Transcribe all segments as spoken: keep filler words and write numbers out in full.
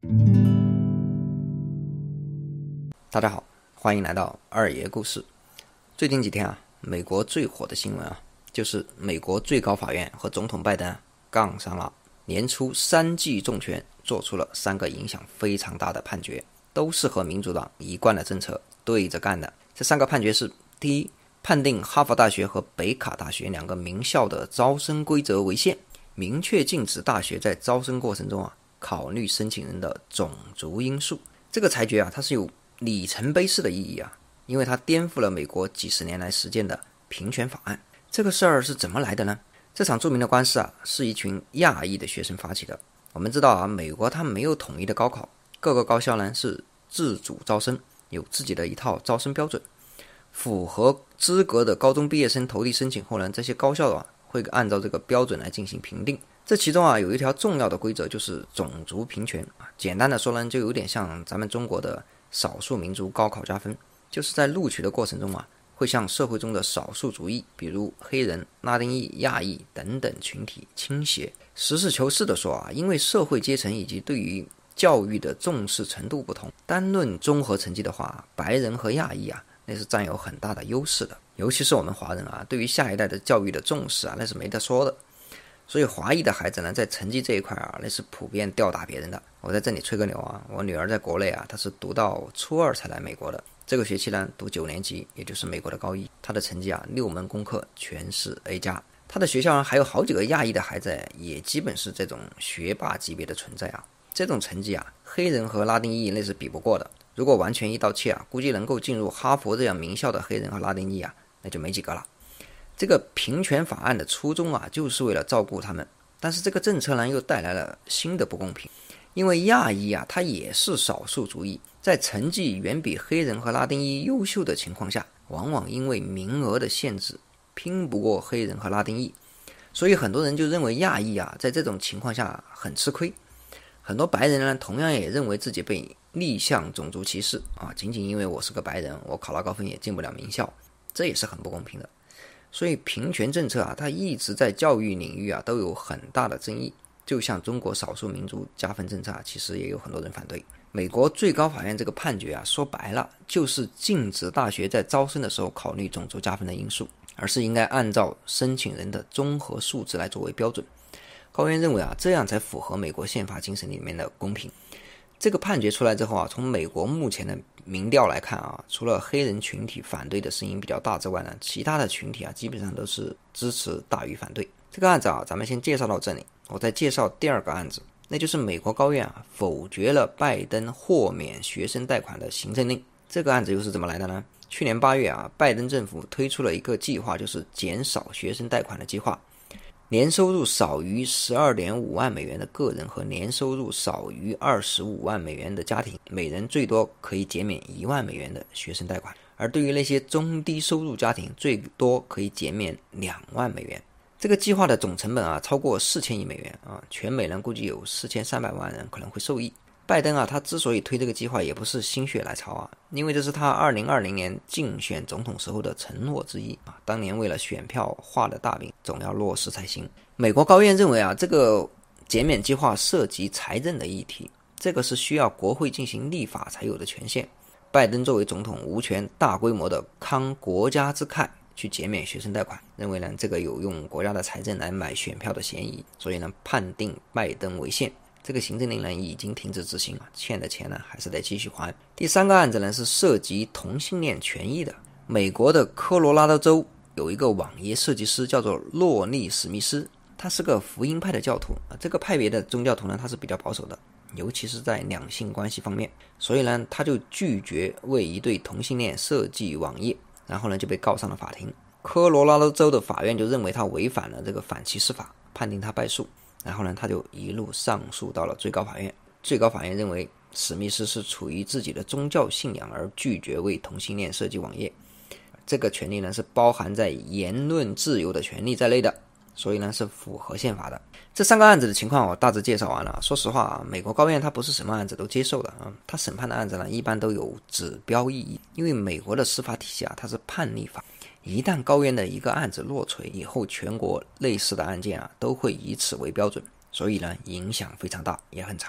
大家好，欢迎来到二爷故事。最近几天啊，美国最火的新闻啊，就是美国最高法院和总统拜登啊杠上了。年初三记重拳，做出了三个影响非常大的判决，都是和民主党一贯的政策对着干的。这三个判决是：第一，判定哈佛大学和北卡大学两个名校的招生规则违宪，明确禁止大学在招生过程中啊考虑申请人的种族因素。这个裁决啊，它是有里程碑式的意义啊，因为它颠覆了美国几十年来实践的平权法案。这个事儿是怎么来的呢？这场著名的官司啊，是一群亚裔的学生发起的。我们知道啊，美国它没有统一的高考，各个高校呢是自主招生，有自己的一套招生标准。符合资格的高中毕业生投递申请后呢，这些高校啊会按照这个标准来进行评定。这其中啊有一条重要的规则，就是种族平权啊。简单的说呢，就有点像咱们中国的少数民族高考加分，就是在录取的过程中啊，会向社会中的少数族裔，比如黑人、拉丁裔、亚裔等等群体倾斜。实事求是的说啊，因为社会阶层以及对于教育的重视程度不同，单论综合成绩的话，白人和亚裔啊，那是占有很大的优势的。尤其是我们华人啊，对于下一代的教育的重视啊，那是没得说的。所以华裔的孩子呢，在成绩这一块啊，那是普遍吊打别人的。我在这里吹个牛啊，我女儿在国内啊，她是读到初二才来美国的。这个学期呢，读九年级，也就是美国的高一，她的成绩啊，六门功课全是 A 加。她的学校呢，还有好几个亚裔的孩子，也基本是这种学霸级别的存在啊。这种成绩啊，黑人和拉丁裔那是比不过的。如果完全一刀切啊，估计能够进入哈佛这样名校的黑人和拉丁裔啊，那就没几个了。这个平权法案的初衷啊，就是为了照顾他们，但是这个政策呢，又带来了新的不公平。因为亚裔啊，他也是少数族裔，在成绩远比黑人和拉丁裔优秀的情况下，往往因为名额的限制，拼不过黑人和拉丁裔，所以很多人就认为亚裔啊，在这种情况下很吃亏。很多白人呢，同样也认为自己被逆向种族歧视啊，仅仅因为我是个白人，我考了高分也进不了名校，这也是很不公平的。所以平权政策啊，它一直在教育领域啊都有很大的争议。就像中国少数民族加分政策啊，其实也有很多人反对。美国最高法院这个判决啊，说白了就是禁止大学在招生的时候考虑种族加分的因素，而是应该按照申请人的综合素质来作为标准。高院认为啊，这样才符合美国宪法精神里面的公平。这个判决出来之后啊，从美国目前的民调来看啊，除了黑人群体反对的声音比较大之外呢，其他的群体啊基本上都是支持大于反对。这个案子啊，咱们先介绍到这里。我再介绍第二个案子，那就是美国高院啊否决了拜登豁免学生贷款的行政令。这个案子又是怎么来的呢？去年八月啊，拜登政府推出了一个计划，就是减少学生贷款的计划。年收入少于 十二点五万美元的个人和年收入少于二十五万美元的家庭，每人最多可以减免一万美元的学生贷款，而对于那些中低收入家庭，最多可以减免两万美元。这个计划的总成本啊超过四千亿美元啊，全美呢估计有四千三百万人可能会受益。拜登啊，他之所以推这个计划，也不是心血来潮啊，因为这是他二零二零年竞选总统时候的承诺之一啊。当年为了选票画的大饼，总要落实才行。美国高院认为啊，这个减免计划涉及财政的议题，这个是需要国会进行立法才有的权限。拜登作为总统，无权大规模的慷国家之慨去减免学生贷款，认为呢这个有用国家的财政来买选票的嫌疑，所以呢判定拜登违宪。这个行政令呢已经停止执行，欠的钱呢还是得继续还。第三个案子呢是涉及同性恋权益的。美国的科罗拉多州有一个网页设计师叫做洛利史密斯，他是个福音派的教徒啊，这个派别的宗教徒呢他是比较保守的，尤其是在两性关系方面，所以呢他就拒绝为一对同性恋设计网页，然后呢就被告上了法庭。科罗拉多州的法院就认为他违反了这个反歧视法，判定他败诉。然后呢他就一路上诉到了最高法院。最高法院认为史密斯是出于自己的宗教信仰而拒绝为同性恋设计网页，这个权利呢是包含在言论自由的权利在内的，所以呢是符合宪法的。这三个案子的情况我大致介绍完了。说实话啊，美国高院它不是什么案子都接受的啊，它审判的案子呢一般都有指标意义，因为美国的司法体系啊它是判例法，一旦高院的一个案子落锤以后，全国类似的案件啊都会以此为标准，所以呢影响非常大，也很长远。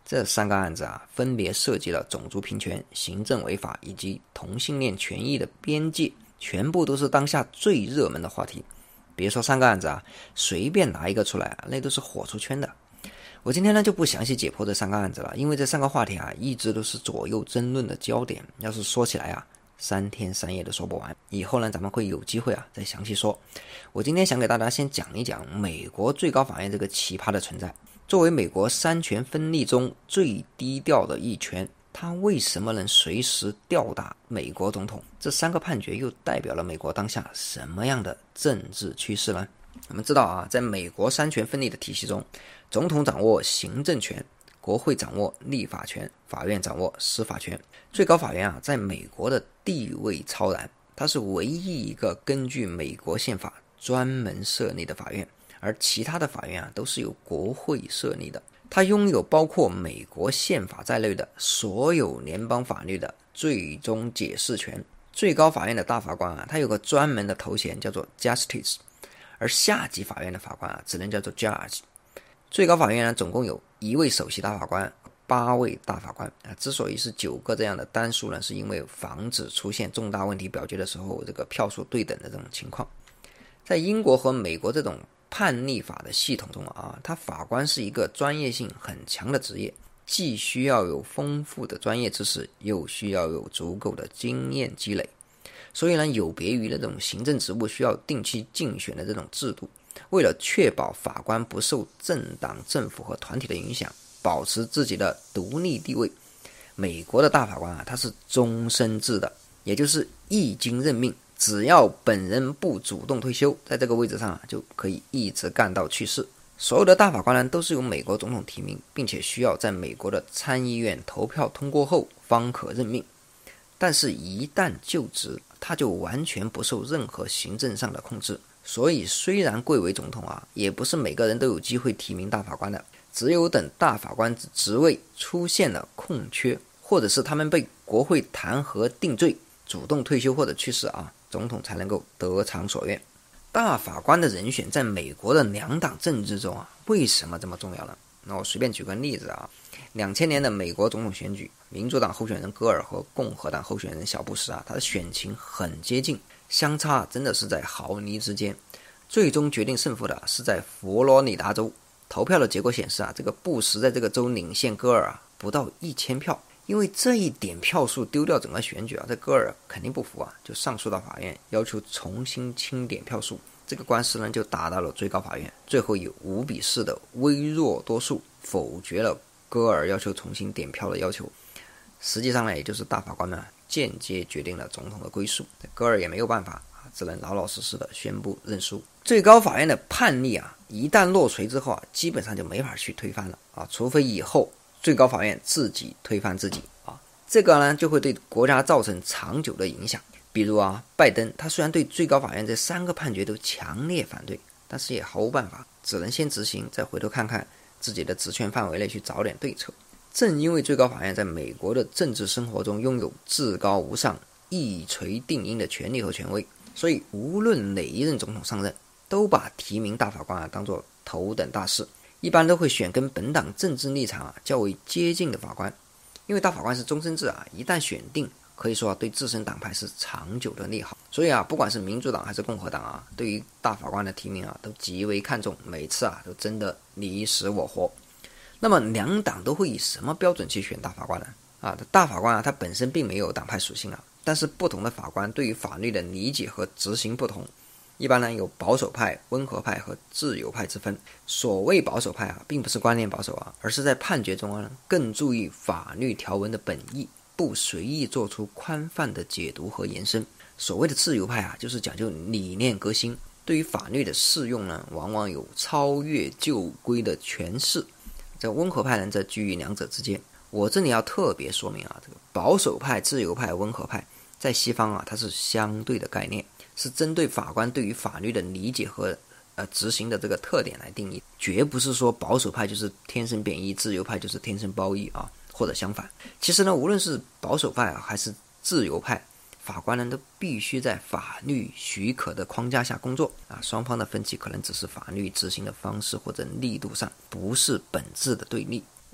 这三个案子啊，分别涉及了种族平权、行政违法以及同性恋权益的边界，全部都是当下最热门的话题。别说三个案子啊，随便拿一个出来啊，那都是火出圈的。我今天呢就不详细解剖这三个案子了，因为这三个话题啊，一直都是左右争论的焦点。要是说起来啊，三天三夜都说不完。以后呢，咱们会有机会啊再详细说。我今天想给大家先讲一讲美国最高法院这个奇葩的存在。作为美国三权分立中最低调的一权，它为什么能随时吊打美国总统？这三个判决又代表了美国当下什么样的政治趋势呢？我们知道啊，在美国三权分立的体系中，总统掌握行政权，国会掌握立法权，法院掌握司法权。最高法院啊，在美国的地位超然，它是唯一一个根据美国宪法专门设立的法院，而其他的法院啊，都是由国会设立的。它拥有包括美国宪法在内的所有联邦法律的最终解释权。最高法院的大法官啊，他有个专门的头衔叫做 Justice， 而下级法院的法官啊，只能叫做 Judge。最高法院呢，总共有一位首席大法官，八位大法官啊。之所以是九个这样的单数呢，是因为防止出现重大问题表决的时候这个票数对等的这种情况。在英国和美国这种判例法的系统中啊，他法官是一个专业性很强的职业，既需要有丰富的专业知识，又需要有足够的经验积累。所以呢，有别于那种行政职务需要定期竞选的这种制度，为了确保法官不受政党、政府和团体的影响，保持自己的独立地位，美国的大法官啊，他是终身制的，也就是一经任命，只要本人不主动退休，在这个位置上、啊、就可以一直干到去世。所有的大法官呢，都是由美国总统提名，并且需要在美国的参议院投票通过后方可任命。但是一旦就职，他就完全不受任何行政上的控制。所以虽然贵为总统啊，也不是每个人都有机会提名大法官的，只有等大法官职位出现了空缺，或者是他们被国会弹劾定罪，主动退休或者去世啊，总统才能够得偿所愿。大法官的人选在美国的两党政治中啊，为什么这么重要呢？那我随便举个例子啊，两千年的美国总统选举，民主党候选人戈尔和共和党候选人小布什啊，他的选情很接近，相差真的是在毫厘之间。最终决定胜负的是在佛罗里达州，投票的结果显示啊，这个布什在这个州领先戈尔啊不到一千票。因为这一点票数丢掉整个选举啊，这戈尔肯定不服啊，就上诉到法院，要求重新清点票数。这个官司呢就打到了最高法院，最后以五比四的微弱多数否决了戈尔要求重新点票的要求。实际上呢，也就是大法官呢间接决定了总统的归属，戈尔也没有办法，只能老老实实的宣布认输。最高法院的判例啊，一旦落锤之后啊，基本上就没法去推翻了啊，除非以后最高法院自己推翻自己啊，这个呢就会对国家造成长久的影响。比如啊，拜登他虽然对最高法院这三个判决都强烈反对，但是也毫无办法，只能先执行，再回头看看自己的职权范围内去找点对策。正因为最高法院在美国的政治生活中拥有至高无上、一锤定音的权力和权威，所以无论哪一任总统上任，都把提名大法官啊当作头等大事，一般都会选跟本党政治立场啊较为接近的法官。因为大法官是终身制啊，一旦选定，可以说啊对自身党派是长久的利好。所以啊，不管是民主党还是共和党啊，对于大法官的提名啊都极为看重，每次啊都争得你死我活。那么两党都会以什么标准去选大法官呢？啊，大法官啊，它本身并没有党派属性啊，但是不同的法官对于法律的理解和执行不同，一般呢有保守派、温和派和自由派之分。所谓保守派啊，并不是观念保守啊，而是在判决中啊更注意法律条文的本意，不随意做出宽泛的解读和延伸。所谓的自由派啊，就是讲究理念革新，对于法律的适用呢，往往有超越旧规的诠释。这温和派呢则居于两者之间。我这里要特别说明啊，这个保守派、自由派、温和派在西方啊，它是相对的概念，是针对法官对于法律的理解和呃执行的这个特点来定义，绝不是说保守派就是天生贬义，自由派就是天生褒义啊，或者相反。其实呢，无论是保守派啊还是自由派，法官呢都必须在法律许可的框架下工作啊，双方的分歧可能只是法律执行的方式或者力度上，不是本质的对立。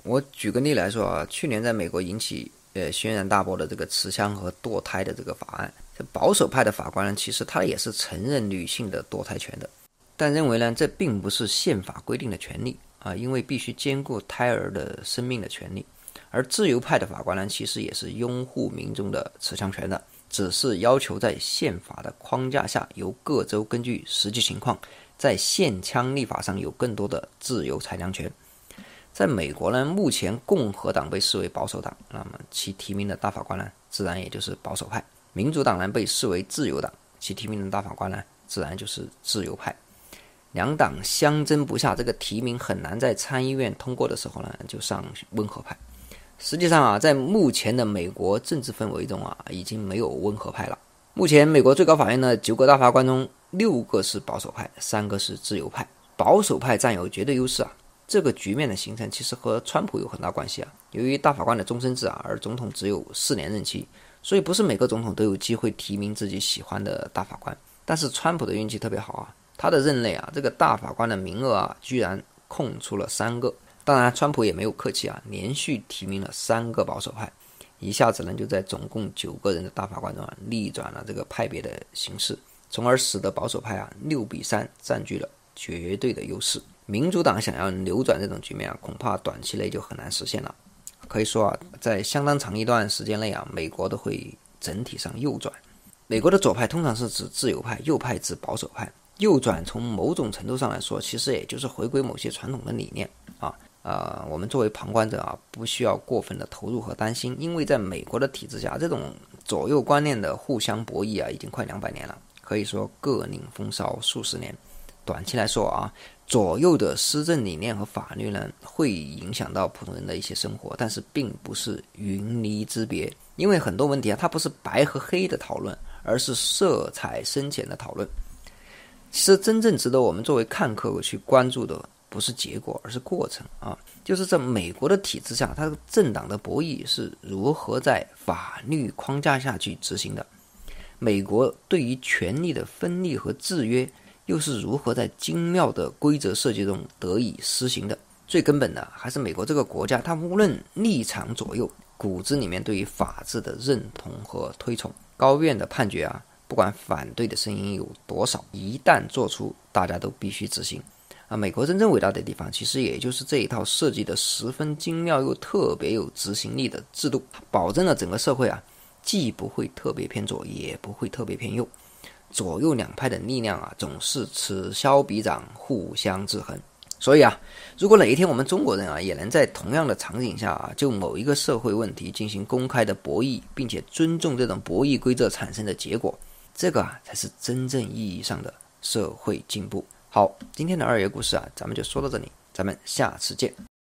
我举个例来说啊，去年在美国引起呃轩然大波的这个持枪和堕胎的这个法案，这保守派的法官呢，其实他也是承认女性的堕胎权的，但认为呢这并不是宪法规定的权利啊，因为必须兼顾胎儿的生命的权利。而自由派的法官呢，其实也是拥护民众的持枪权的，只是要求在宪法的框架下，由各州根据实际情况，在限枪立法上有更多的自由裁量权。在美国呢，目前共和党被视为保守党，那么其提名的大法官呢，自然也就是保守派；民主党呢被视为自由党，其提名的大法官呢，自然就是自由派。两党相争不下，这个提名很难在参议院通过的时候呢，就上温和派。实际上啊，在目前的美国政治氛围中啊，已经没有温和派了。目前美国最高法院的九个大法官中，六个是保守派，三个是自由派，保守派占有绝对优势啊。这个局面的形成其实和川普有很大关系啊。由于大法官的终身制啊，而总统只有四年任期，所以不是每个总统都有机会提名自己喜欢的大法官。但是川普的运气特别好啊，他的任内啊，这个大法官的名额啊，居然空出了三个。当然，川普也没有客气啊，连续提名了三个保守派，一下子呢就在总共九个人的大法官中啊逆转了这个派别的形势，从而使得保守派啊六比三占据了绝对的优势。民主党想要扭转这种局面啊，恐怕短期内就很难实现了。可以说啊，在相当长一段时间内啊，美国都会整体上右转。美国的左派通常是指自由派，右派指保守派。右转从某种程度上来说，其实也就是回归某些传统的理念啊。呃，我们作为旁观者啊，不需要过分的投入和担心，因为在美国的体制下，这种左右观念的互相博弈啊，已经快两百年了，可以说各领风骚数十年。短期来说啊，左右的施政理念和法律呢，会影响到普通人的一些生活，但是并不是云泥之别，因为很多问题啊，它不是白和黑的讨论，而是色彩深浅的讨论。其实真正值得我们作为看客去关注的，不是结果，而是过程啊！就是在美国的体制下，它政党的博弈是如何在法律框架下去执行的？美国对于权力的分立和制约，又是如何在精妙的规则设计中得以施行的？最根本的还是美国这个国家，它无论立场左右，骨子里面对于法治的认同和推崇。高院的判决啊，不管反对的声音有多少，一旦做出，大家都必须执行。啊，美国真正伟大的地方，其实也就是这一套设计的十分精妙又特别有执行力的制度，保证了整个社会啊，既不会特别偏左，也不会特别偏右，左右两派的力量啊，总是此消彼长，互相制衡。所以啊，如果哪一天我们中国人啊，也能在同样的场景下啊，就某一个社会问题进行公开的博弈，并且尊重这种博弈规则产生的结果，这个啊，才是真正意义上的社会进步。好，今天的二爷故事啊，咱们就说到这里，咱们下次见。